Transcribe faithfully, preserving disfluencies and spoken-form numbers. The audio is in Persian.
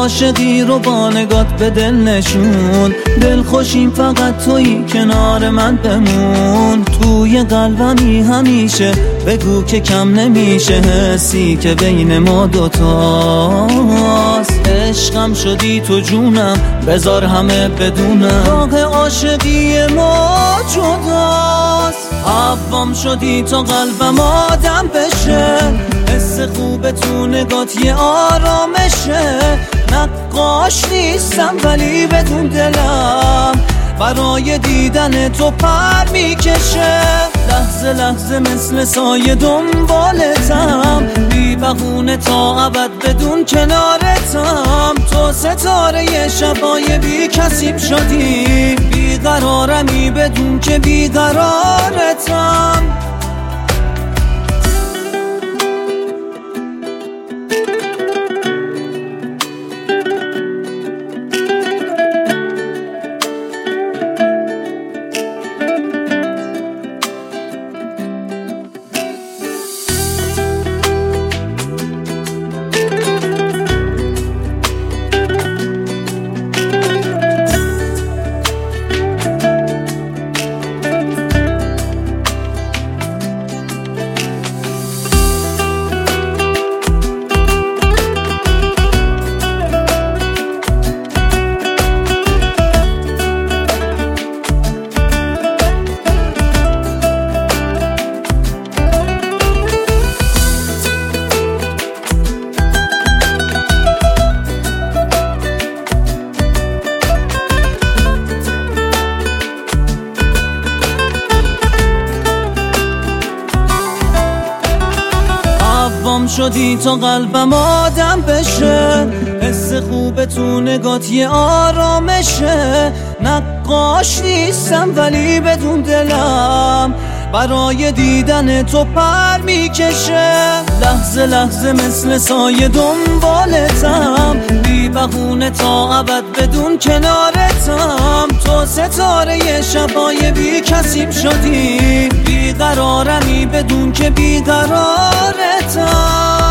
عاشقی رو با نگات به دل نشون. دل خوشیم فقط تویی کنار من بمون. توی قلبمی همیشه بگو که کم نمیشه حسی که بین ما دوتاست. عشقم شدی تو جونم بذار همه بدونم راه عاشقی ما جداست. حوام شدی تا قلبم آدم بشه. حس خوب تو نگات یه آرامشه. نقاش نیستم ولی بدون دلم برای دیدن تو پر میکشه. لحظه لحظه مثل سایه دنبالتم. بی بهونه تا ابد بدون کنارتم. تو ستاره شبای بی کسیم شدی. بی قرارمی بدون که بی قرارتم. حوام شدی تا قلبم آدم بشه. حس خوب تو نگات یه آرامشه. نقاش نیستم ولی بدون دلم برای دیدن تو پر میکشه. لحظه لحظه مثل سایه دنبالتم. بی بهونه تا ابد بدون کنارتم. تو ستاره شبای بی کسیم شدی. بی قرارمی بدون که بی قرارتم.